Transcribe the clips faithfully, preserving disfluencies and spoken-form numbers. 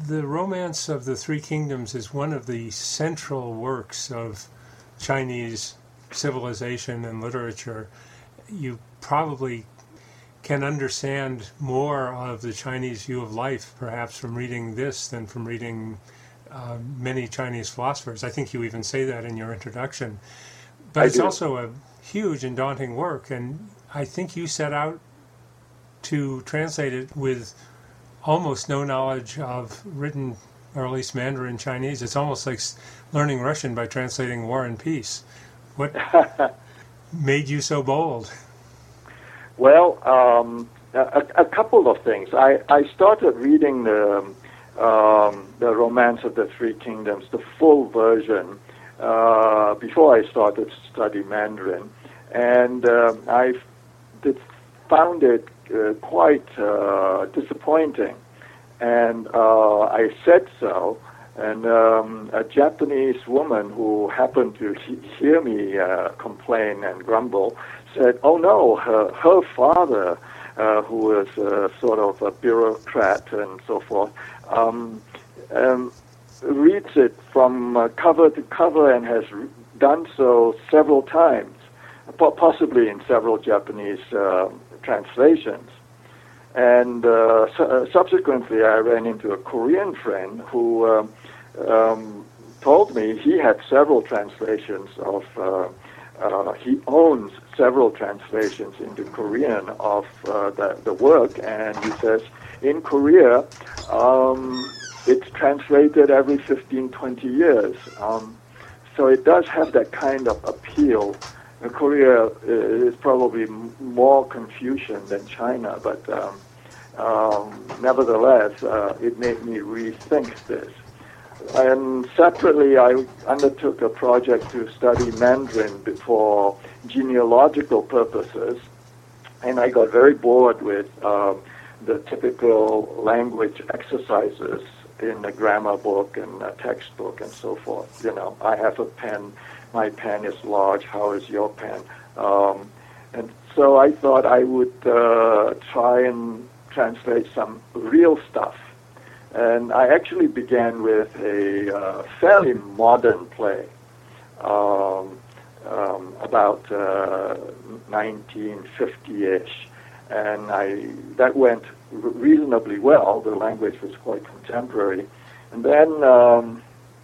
The Romance of the Three Kingdoms is one of the central works of Chinese civilization and literature. You probably can understand more of the Chinese view of life, perhaps, from reading this than from reading uh, many Chinese philosophers. I think you even say that in your introduction. But I it's do. also a huge and daunting work, and I think you set out to translate it with almost no knowledge of written, or at least Mandarin Chinese. It's almost like learning Russian by translating War and Peace. What made you so bold? Well, um, a, a couple of things. I, I started reading the um, the Romance of the Three Kingdoms, the full version, uh, before I started to study Mandarin, and uh, I did, found it uh, quite uh, disappointing, and uh, I said so. And um, a Japanese woman who happened to he- hear me uh, complain and grumble said, "Oh no, her, her father, uh, who was uh, sort of a bureaucrat and so forth, um, um, reads it from uh, cover to cover and has re- done so several times, po- possibly in several Japanese uh, translations." And uh, su- uh, subsequently, I ran into a Korean friend who um, um, told me he had several translations of, uh, uh, he owns several translations into Korean of uh, the, the work, and he says in Korea, um, it's translated every fifteen, twenty years. Um, so it does have that kind of appeal. In Korea is probably m- more Confucian than China, but um, um, nevertheless, uh, it made me rethink this. And separately, I undertook a project to study Mandarin for genealogical purposes, and I got very bored with uh, the typical language exercises in the grammar book and a textbook and so forth. You know, I have a pen, my pen is large, how is your pen? Um, and so I thought I would uh, try and translate some real stuff. And I actually began with a uh, fairly modern play um, um, about uh, nineteen fifty-ish. And I that went reasonably well. The language was quite contemporary. And then, um,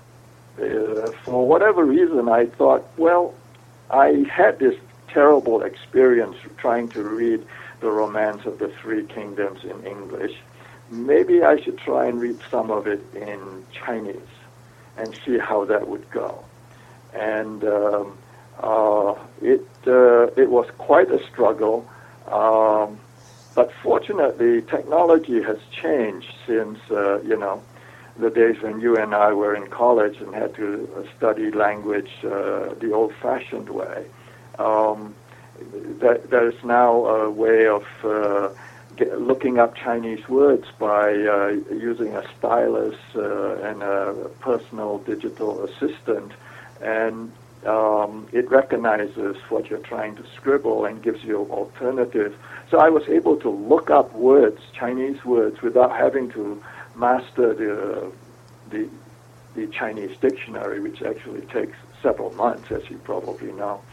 uh, for whatever reason, I thought, well, I had this terrible experience trying to read the Romance of the Three Kingdoms in English. Maybe I should try and read some of it in Chinese and see how that would go. And um, uh, it uh, it was quite a struggle. Um, but fortunately, technology has changed since, uh, you know, the days when you and I were in college and had to study language uh, the old-fashioned way. Um, there, there's now a way of uh, get, looking up Chinese words by uh, using a stylus uh, and a personal digital assistant, and um, it recognizes what you're trying to scribble and gives you alternatives. So I was able to look up words, Chinese words, without having to master the the, the Chinese dictionary, which actually takes several months, as you probably know,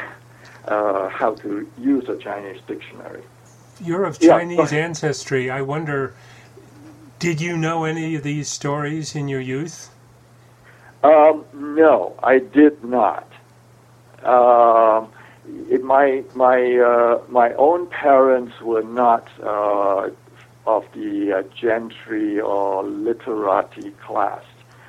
uh, how to use a Chinese dictionary. You're of Yeah, Chinese ancestry. I wonder, did you know any of these stories in your youth? Um, no, I did not. Um, it, my my uh, my own parents were not uh, of the uh, gentry or literati class.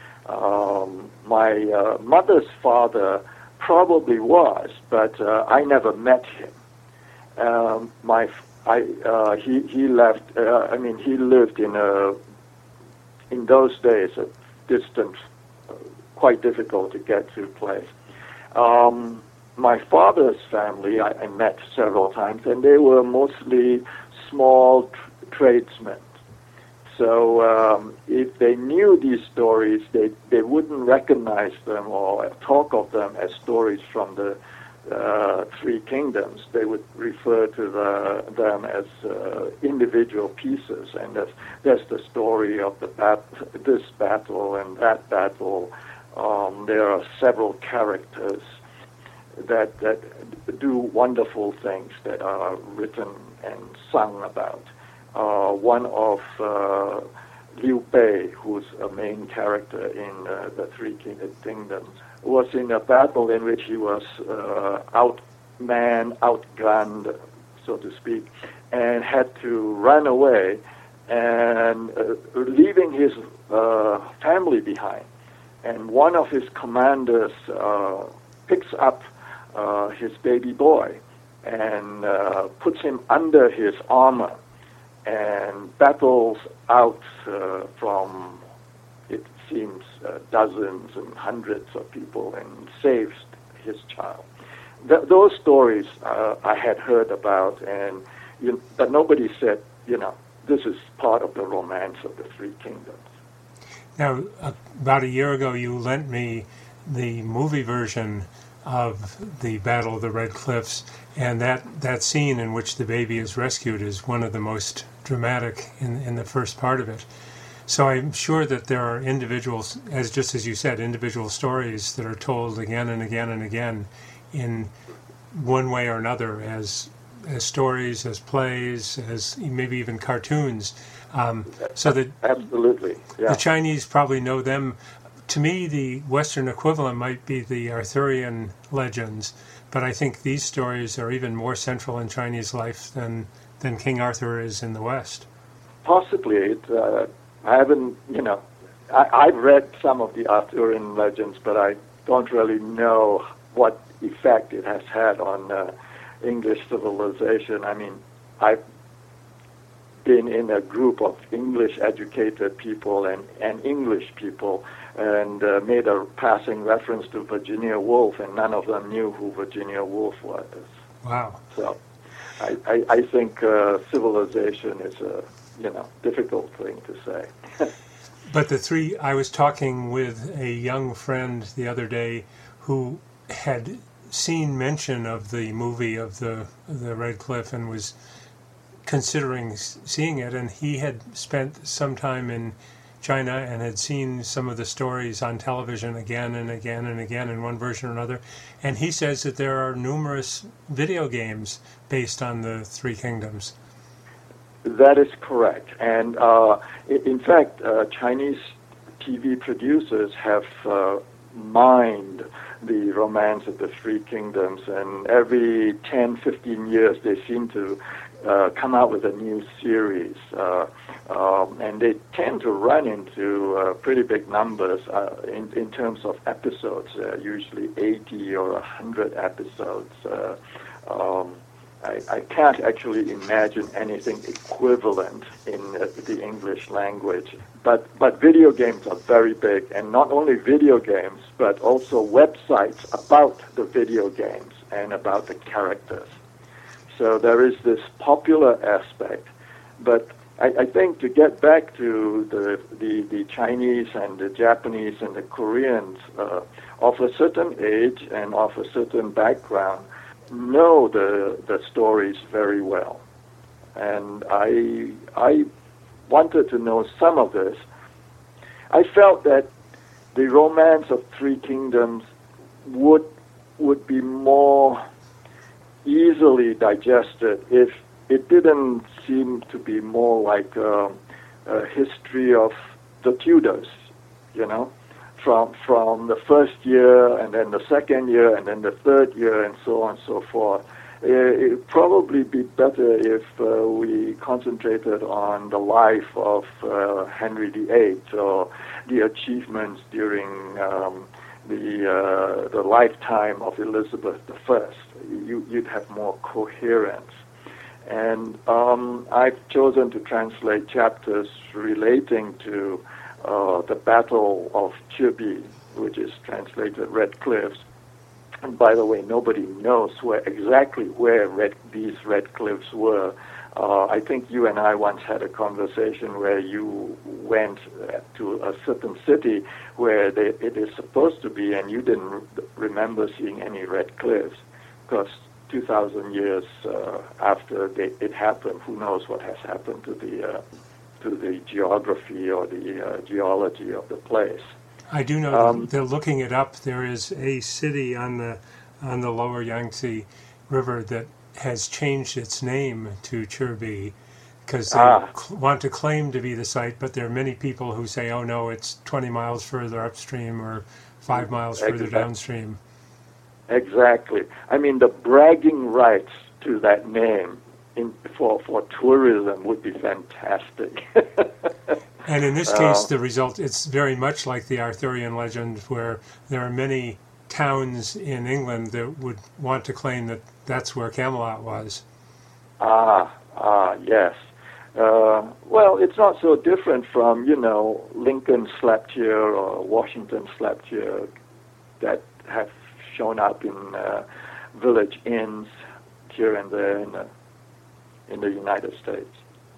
Um, my uh, mother's father probably was, but uh, I never met him. Um, my I uh, he he left. Uh, I mean, he lived in a in those days a distant, uh, quite difficult to get to place. Um, my father's family I, I met several times, and they were mostly small tr- tradesmen. So um, if they knew these stories, they they wouldn't recognize them or talk of them as stories from the uh, three kingdoms, they would refer to the, them as uh, individual pieces, and that's, that's the story of the bat- this battle and that battle. Um, there are several characters that that do wonderful things that are written and sung about. Uh, one of uh, Liu Bei, who's a main character in uh, the Three King- Kingdoms, was in a battle in which he was uh, outmanned, outgunned, so to speak, and had to run away, and uh, leaving his uh, family behind. And one of his commanders uh, picks up uh, his baby boy and uh, puts him under his armor and battles out uh, from, it seems, uh, dozens and hundreds of people and saves his child. Th- those stories uh, I had heard about, and you, but nobody said, you know, this is part of the romance of the Three Kingdoms. Now, uh, about a year ago, you lent me the movie version of the Battle of the Red Cliffs, and that, that scene in which the baby is rescued is one of the most dramatic in, in the first part of it. So I'm sure that there are individuals, as just as you said, individual stories that are told again and again and again in one way or another, as as stories, as plays, as maybe even cartoons. Um, so that absolutely, yeah. The Chinese probably know them. To me, the Western equivalent might be the Arthurian legends, but I think these stories are even more central in Chinese life than than King Arthur is in the West. Possibly. It, uh, I haven't, you know, I, I've read some of the Arthurian legends, but I don't really know what effect it has had on uh, English civilization. I mean, I've been in a group of English-educated people and, and English people, and uh, made a passing reference to Virginia Woolf, and none of them knew who Virginia Woolf was. Wow. So I, I, I think uh, civilization is a, you know, difficult thing to say. But the three, I was talking with a young friend the other day who had seen mention of the movie of the the Red Cliff and was considering seeing it, and he had spent some time in China and had seen some of the stories on television again and again and again in one version or another, and he says that there are numerous video games based on the Three Kingdoms. That is correct, and uh, in fact, uh, Chinese T V producers have uh, mined the romance of the Three Kingdoms, and every ten, fifteen years they seem to uh, come out with a new series, uh, um, and they tend to run into uh, pretty big numbers uh, in, in terms of episodes, uh, usually eighty or one hundred episodes. Uh, um, I, I can't actually imagine anything equivalent in uh, the English language. But but video games are very big, and not only video games, but also websites about the video games and about the characters. So there is this popular aspect. But I, I think to get back to the, the, the Chinese and the Japanese and the Koreans uh, of a certain age and of a certain background, know the the stories very well, and I I wanted to know some of this. I felt that the romance of Three Kingdoms would would be more easily digested if it didn't seem to be more like a, a history of the Tudors, you know. From from the first year, and then the second year, and then the third year, and so on and so forth. It would probably be better if uh, we concentrated on the life of uh, Henry the Eighth, or the achievements during um, the uh, the lifetime of Elizabeth the First. You, you'd have more coherence. And um, I've chosen to translate chapters relating to Uh, the Battle of Chibi, which is translated Red Cliffs. And by the way, nobody knows where exactly where red, these Red Cliffs were. Uh, I think you and I once had a conversation where you went to a certain city where they, it is supposed to be, and you didn't re- remember seeing any Red Cliffs. course, two thousand years uh, after they, it happened, who knows what has happened to the uh, to the geography or the uh, geology of the place. I do know Um, that they're looking it up. There is a city on the on the lower Yangtze River that has changed its name to Chirbi because they ah, cl- want to claim to be the site, but there are many people who say, oh no, it's twenty miles further upstream or five miles further exactly. downstream. Exactly. I mean, the bragging rights to that name in, for, for tourism would be fantastic. And in this Uh, case, the result, it's very much like the Arthurian legend where there are many towns in England that would want to claim that that's where Camelot was. Ah, ah, yes. Uh, well, it's not so different from, you know, Lincoln slept here or Washington slept here that have shown up in uh, village inns here and there in the, in the United States.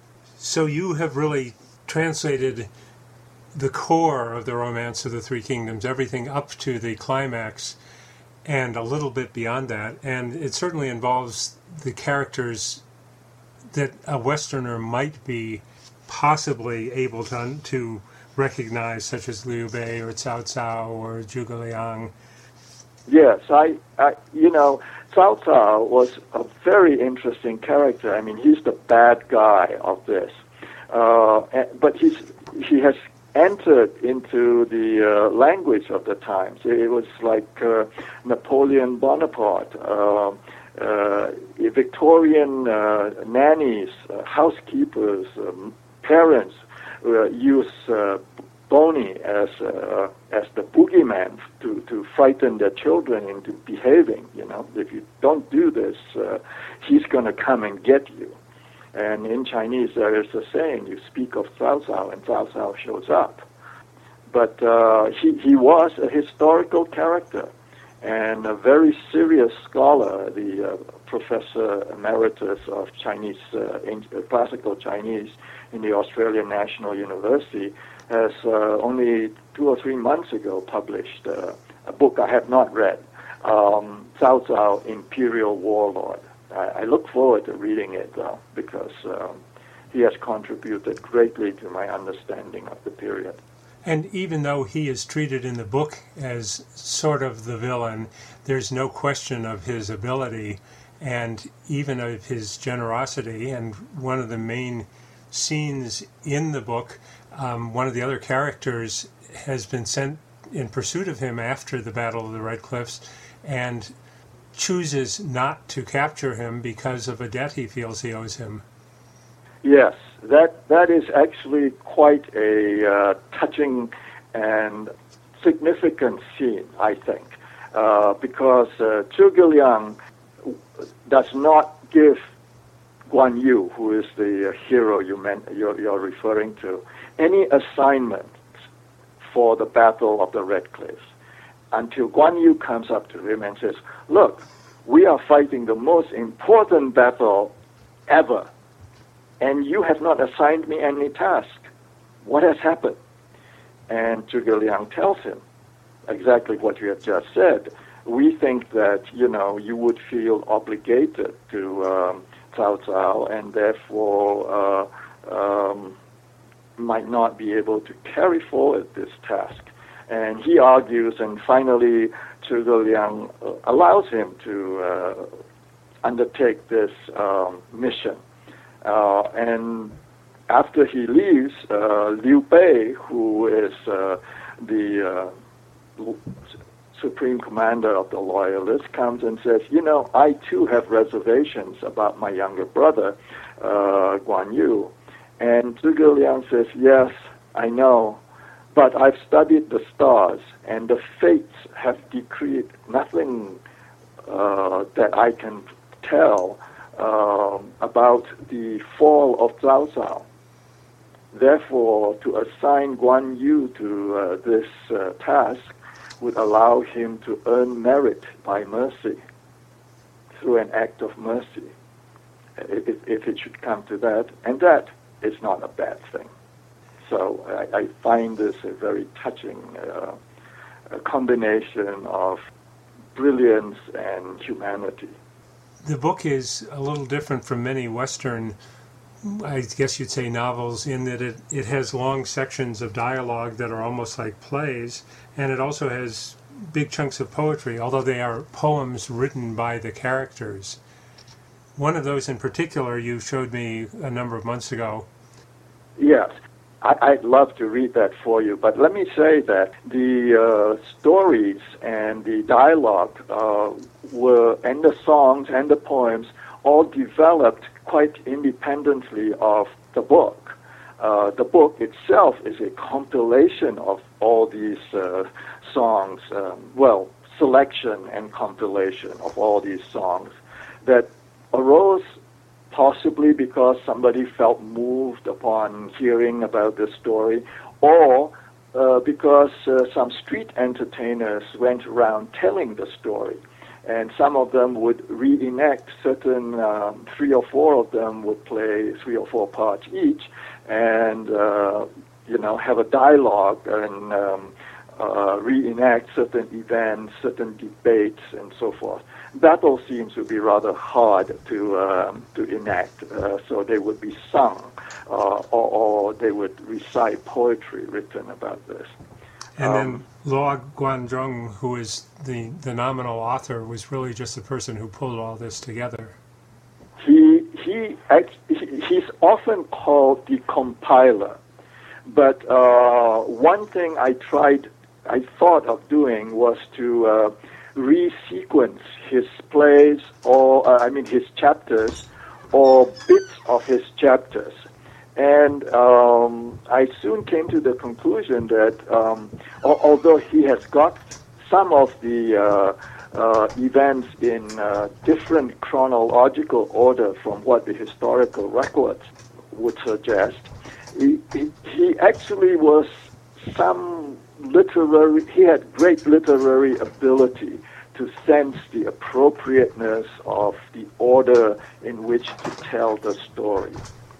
So you have really translated the core of the Romance of the Three Kingdoms, everything up to the climax and a little bit beyond that. And it certainly involves the characters that a Westerner might be possibly able to, to recognize, such as Liu Bei or Cao Cao or Zhuge Liang. Yes, I, I, you know, Cao Cao was a very interesting character. I mean, he's the bad guy of this. Uh, but he's, he has entered into the uh, language of the times. It was like uh, Napoleon Bonaparte, uh, uh, Victorian uh, nannies, uh, housekeepers, um, parents uh, use uh, Boney as uh, as the boogeyman to, to frighten their children into behaving. You know, if you don't do this, uh, he's going to come and get you. And in Chinese, there is a saying, you speak of Cao Cao, and Cao Cao shows up. But uh, he, he was a historical character and a very serious scholar, the uh, professor emeritus of Chinese, uh, in, uh, classical Chinese in the Australian National University, has uh, only two or three months ago published uh, a book I have not read, um, Cao Cao, Imperial Warlord. I look forward to reading it, though, because um, he has contributed greatly to my understanding of the period. And even though he is treated in the book as sort of the villain, there's no question of his ability and even of his generosity. And one of the main scenes in the book, um, one of the other characters has been sent in pursuit of him after the Battle of the Red Cliffs, and chooses not to capture him because of a debt he feels he owes him. Yes, that that is actually quite a uh, touching and significant scene, I think, uh, because uh, Zhuge Liang does not give Guan Yu, who is the hero you meant, you're, you're referring to, any assignment for the Battle of the Red Cliffs, until Guan Yu comes up to him and says, look, we are fighting the most important battle ever, and you have not assigned me any task. What has happened? And Zhuge Liang tells him exactly what you have just said. We think that, you know, you would feel obligated to um, Cao Cao, and therefore uh, um, might not be able to carry forward this task. And he argues, and finally Zhuge Liang uh, allows him to uh, undertake this um, mission. Uh, and after he leaves, uh, Liu Bei, who is uh, the uh, supreme commander of the Loyalists, comes and says, you know, I too have reservations about my younger brother, uh, Guan Yu. And Zhuge Liang says, yes, I know, but I've studied the stars, and the fates have decreed nothing uh, that I can tell uh, about the fall of Cao Cao. Therefore, to assign Guan Yu to uh, this uh, task would allow him to earn merit by mercy, through an act of mercy, if, if it should come to that. And that is not a bad thing. So I, I find this a very touching uh, a combination of brilliance and humanity. The book is a little different from many Western, I guess you'd say, novels, in that it, it has long sections of dialogue that are almost like plays, and it also has big chunks of poetry, although they are poems written by the characters. One of those in particular you showed me a number of months ago. Yes. I'd love to read that for you, but let me say that the uh, stories and the dialogue uh, were, and the songs and the poems all developed quite independently of the book. Uh, the book itself is a compilation of all these uh, songs, um, well, selection and compilation of all these songs that arose possibly because somebody felt moved upon hearing about this story, or uh, because uh, some street entertainers went around telling the story. And some of them would reenact certain, um, three or four of them would play three or four parts each, and, uh, you know, have a dialogue and um, uh, reenact certain events, certain debates, and so forth. Battle seems to be rather hard to um, to enact, uh, so they would be sung, uh, or, or they would recite poetry written about this. And um, then Luo Guanzhong, who is the, the nominal author, was really just the person who pulled all this together. He he act, he's often called the compiler, but uh, one thing I tried, I thought of doing was to uh, resequence his plays, or uh, I mean his chapters, or bits of his chapters. And um, I soon came to the conclusion that um, al- although he has got some of the uh, uh, events in uh, different chronological order from what the historical records would suggest, he, he, he actually was some literary, he had great literary ability to sense the appropriateness of the order in which to tell the story.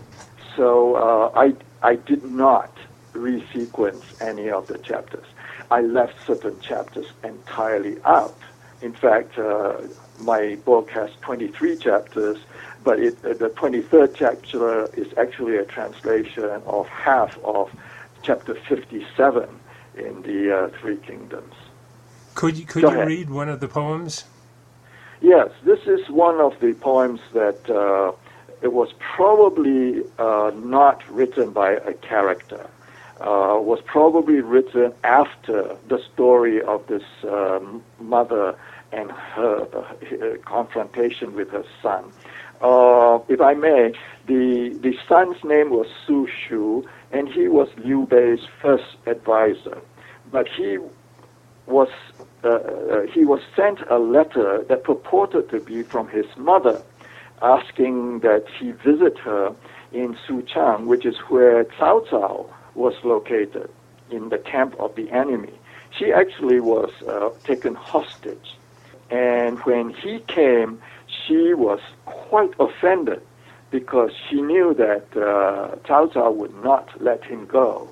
So uh, I, I did not resequence any of the chapters. I left certain chapters entirely out. In fact, uh, my book has twenty-three chapters, but it, uh, the twenty-third chapter is actually a translation of half of chapter fifty-seven in the uh, Three Kingdoms. Could you, could Go you ahead. read one of the poems? Yes, this is one of the poems that uh, it was probably uh, not written by a character. Uh, was probably written after the story of this um, mother and her uh, confrontation with her son. Uh, if I may, the the son's name was Su Shu, and he was Liu Bei's first advisor. But he was uh, uh, he was sent a letter that purported to be from his mother, asking that he visit her in Suchang, which is where Cao Cao was located, in the camp of the enemy. She actually was uh, taken hostage. And when he came, she was quite offended because she knew that uh, Cao Cao would not let him go,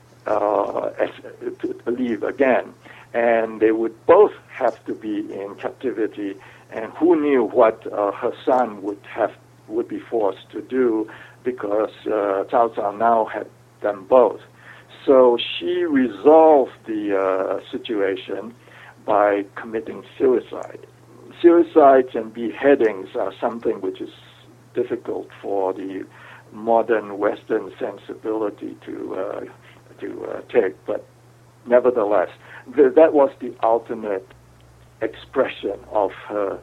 uh, as, to leave again. And they would both have to be in captivity, and who knew what uh, her son would have would be forced to do, because uh, Cao Cao now had them both. So she resolved the uh, situation by committing suicide. Suicides and beheadings are something which is difficult for the modern Western sensibility to uh, to uh, take, but nevertheless, th- that was the ultimate expression of her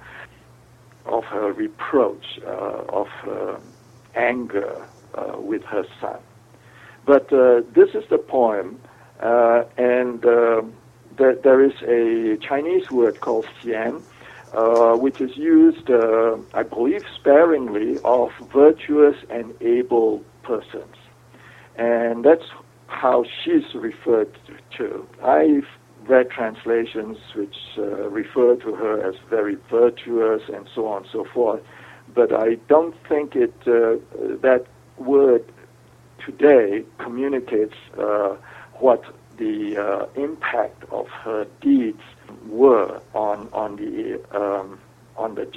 of her reproach, uh, of her anger uh, with her son. But uh, this is the poem, uh, and uh, there, there is a Chinese word called xian, uh, which is used, uh, I believe, sparingly of virtuous and able persons. And that's how she's referred to. I've read translations which uh, refer to her as very virtuous and so on and so forth, but I don't think it uh, that word today communicates uh, what the uh, impact of her deeds were on, on the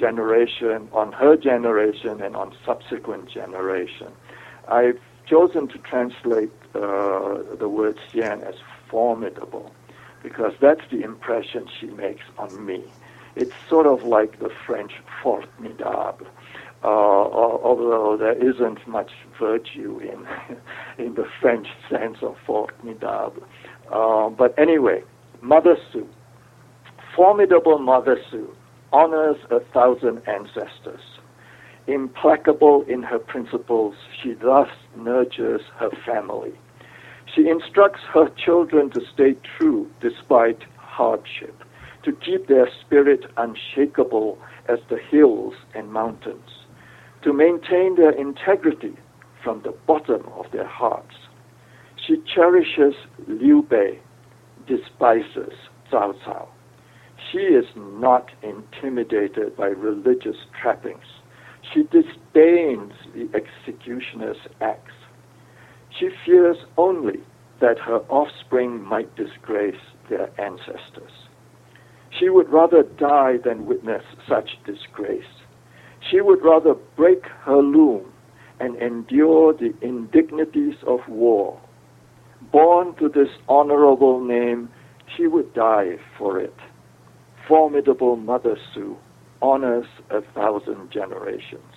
generation, on her generation, and on subsequent generation. I've chosen to translate uh, the word Xian as formidable, because that's the impression she makes on me. It's sort of like the French formidable, uh, although there isn't much virtue in in the French sense of formidable. Uh, but anyway, Mother Su, formidable Mother Su, honors a thousand ancestors. Implacable in her principles, she thus nurtures her family. She instructs her children to stay true despite hardship, to keep their spirit unshakable as the hills and mountains, to maintain their integrity from the bottom of their hearts. She cherishes Liu Bei, despises Cao Cao. She is not intimidated by religious trappings. She disdains the executioner's axe. She fears only that her offspring might disgrace their ancestors. She would rather die than witness such disgrace. She would rather break her loom and endure the indignities of war. Born to this honorable name, she would die for it. Formidable Mother Su honors a thousand generations.